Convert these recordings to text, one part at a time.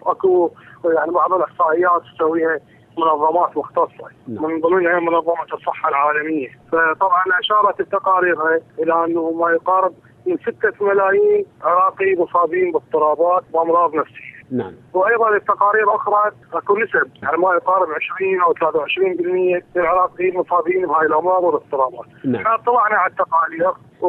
اكو يعني بعض الاحصائيات تسويها منظمات مختصه من ضمنها منظمه الصحه العالميه. فطبعا اشارت التقارير الى انه ما يقارب من 6 ملايين عراقي مصابين باضطرابات وامراض نفسيه. نعم. وايضا التقارير اخرى اكو نسب يعني ما يقارب 20 او 23% من العراقيين مصابين بهاي الامراض والاضطرابات. نعم. احنا طلعنا على التقارير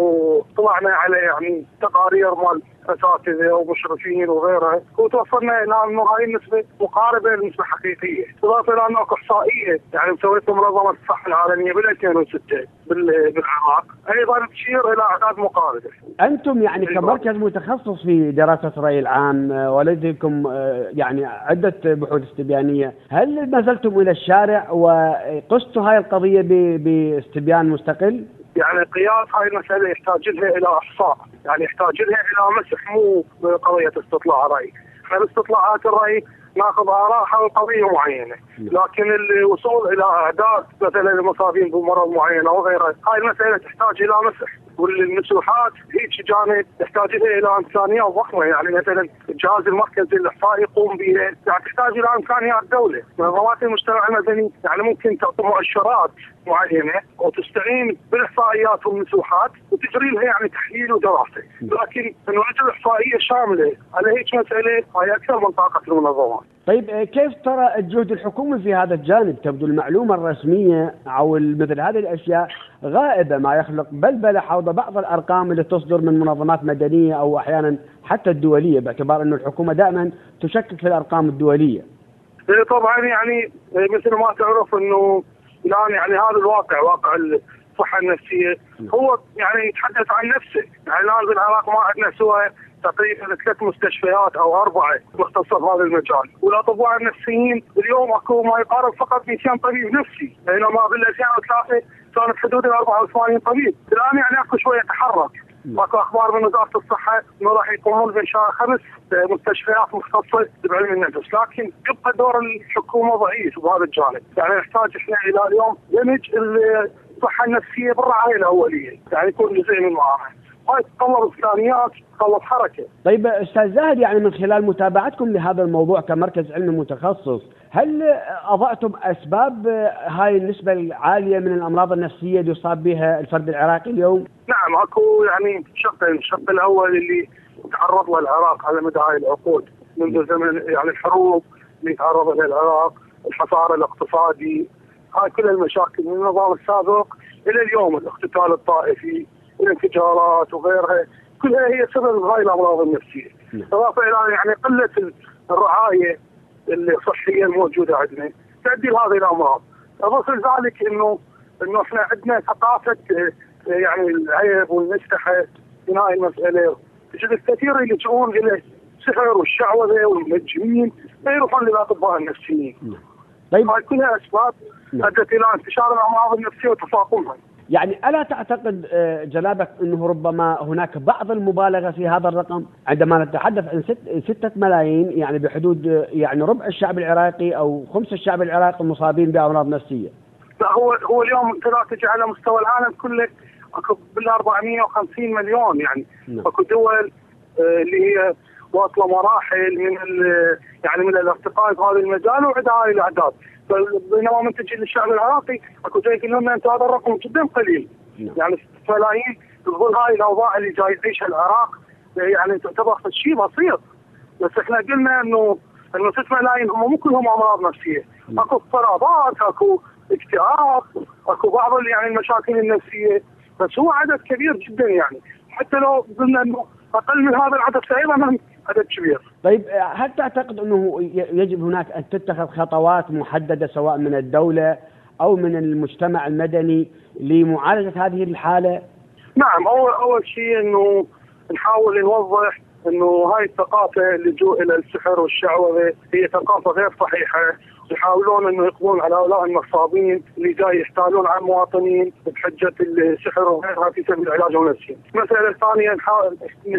وطلعنا على يعني تقارير مال اساتذه ومشرفين وغيرها، وتوصلنا الى انه هاي النسبه مقاربه للنسبه الحقيقيه، اضافه الى انه اكو احصائيه يعني مسويتها منظمه الصحه العالميه بال 2006 بالعراق ايضا تشير الى اعداد مقاربه. انتم يعني كمركز متخصص في دراسه الراي العام ولديكم يعني عده بحوث استبيانيه، هل نزلتم الى الشارع وقستوا هاي القضيه باستبيان مستقل؟ يعني قياس هاي المسألة يحتاج لها إلى إحصاء، يعني يحتاج لها إلى مسح، مو قضية استطلاع رأي. احنا باستطلاعات الرأي ناخذ آراء حول قضية معينة، لكن الوصول إلى أعداد مثلا المصابين بمرض معين أو غيره، هاي المسألة تحتاج إلى مسح. والمسوحات هيك جانب تحتاج إلى إمكانيات ضخمة، يعني مثلا الجهاز المركزي للإحصاء يقوم بها يعني تحتاج إلى إمكانيات دولة. منظمات المجتمع المدني يعني ممكن تعطي مؤشرات معينة وتستعين بالإحصائيات والمسوحات وتجري لها يعني تحليل ودراسة، لكن الوجهة الإحصائية شاملة على هيك مسألة هي أكثر من طاقة المنظمات. طيب كيف ترى الجهد الحكومي في هذا الجانب؟ تبدو المعلومة الرسمية أو مثل هذه الأشياء غائبة، ما يخلق بلبلة حول بعض الأرقام اللي تصدر من منظمات مدنية أو أحيانا حتى الدولية، باعتبار أن الحكومة دائما تشكك في الأرقام الدولية. طبعا يعني مثل ما تعرف أنه الآن يعني هذا الواقع، واقع الصحة النفسية هو يعني يتحدث عن نفسه. يعني الآن بالعراق ما عندنا سوى تقريبا 3 مستشفيات او 4 مختصه بهذا المجال، والاطباء النفسيين اليوم اكو ما يقارب فقط 200 طبيب نفسي، بينما بال 2003 كانت حدود 84 طبيب. الان يعني اكو شويه تحرك، اكو اخبار من وزاره الصحه انه راح يقومون بانشاء 5 مستشفيات مختصه بعلم النفس، لكن يبقى دور الحكومه ضعيف بهذا الجانب. يعني نحتاج احنا الى اليوم دمج الصحه النفسيه بالرعايه الاوليه، يعني يكون جزء من المعاهد. هاي تتطلب امكانيات، تتطلب حركه. طيب استاذ زاهد، يعني من خلال متابعتكم لهذا الموضوع كمركز علمي متخصص، هل اضعتم اسباب هاي النسبه العاليه من الامراض النفسيه اللي يصاب بها الفرد العراقي اليوم؟ نعم، اكو يعني شقين، الشق الاول اللي تعرض له العراق على مدى هاي العقود منذ زمن، يعني الحروب اللي تعرض لها العراق، الحصار الاقتصادي، هاي كل المشاكل من النظام السابق الى اليوم، الاقتتال الطائفي، الانفجارات وغيرها، كلها هي سبب هاي الامراض النفسيه. اضافه الى يعني قله الرعايه الصحيه الموجوده عندنا تؤدي لهذه الامراض. اضافه ذلك انه احنا عندنا ثقافه يعني العيب والمستحى في هاي المساله، تجد الكثير اللي يجون الى السحر والشعوذه والمنجمين لا يروحون للاطباء النفسيين. طيب هاي كلها اسباب ادت الى انتشار الامراض النفسيه وتفاقمها. يعني ألا تعتقد جنابك أنه ربما هناك بعض المبالغة في هذا الرقم عندما نتحدث عن 6 ملايين، يعني بحدود يعني ربع الشعب العراقي أو 5 الشعب العراقي مصابين بأمراض نفسية؟ لا، هو اليوم تجي على مستوى العالم كله اكو بال 450 مليون، يعني اكو دول اللي هي واصله مراحل من يعني من الارتقاء في هذا المجال وعندها هاي الاعداد، بينما من تجي للشعب العراقي اكو جاي يقول لنا انتم هذا الرقم جدا قليل. يعني 6 ملايين تظل هاي الاوضاع اللي جاي يعيشها العراق يعني تعتبر شيء بسيط، بس احنا قلنا انه 6 ملايين هم مو كلهم امراض نفسيه، اكو اضطرابات، اكو اكتئاب، اكو بعض يعني المشاكل النفسيه، بس هو عدد كبير جدا. يعني حتى لو قلنا انه اقل من هذا العدد فايضا عدد كبير. طيب هل تعتقد انه يجب هناك ان تتخذ خطوات محدده سواء من الدوله او من المجتمع المدني لمعالجه هذه الحاله؟ نعم، اول شيء انه نحاول نوضح انه هاي الثقافه اللجوء الى السحر والشعوذه هي ثقافه غير صحيحه، يحاولون انه يقضون على هؤلاء النصابين اللي جاي يحتالون على المواطنين بحجه السحر وغيرها في سبيل العلاج النفسي. المساله الثانيه نحاول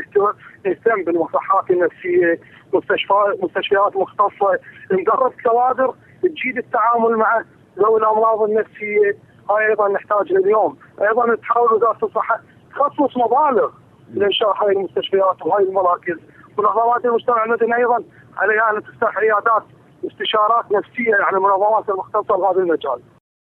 نهتم بالمصحات النفسيه، مستشفيات مختصه، ندرب كوادر تجيد التعامل مع ذوي الامراض النفسيه. هاي ايضا نحتاج اليوم، ايضا تحاول وزاره الصحه تخصص مبالغ لانشاء هاي المستشفيات وهاي المراكز، ونظامات المجتمع المدني ايضا عليها ان تفتح عيادات استشارات نفسيه، يعني منظمات المختصه بهذا المجال.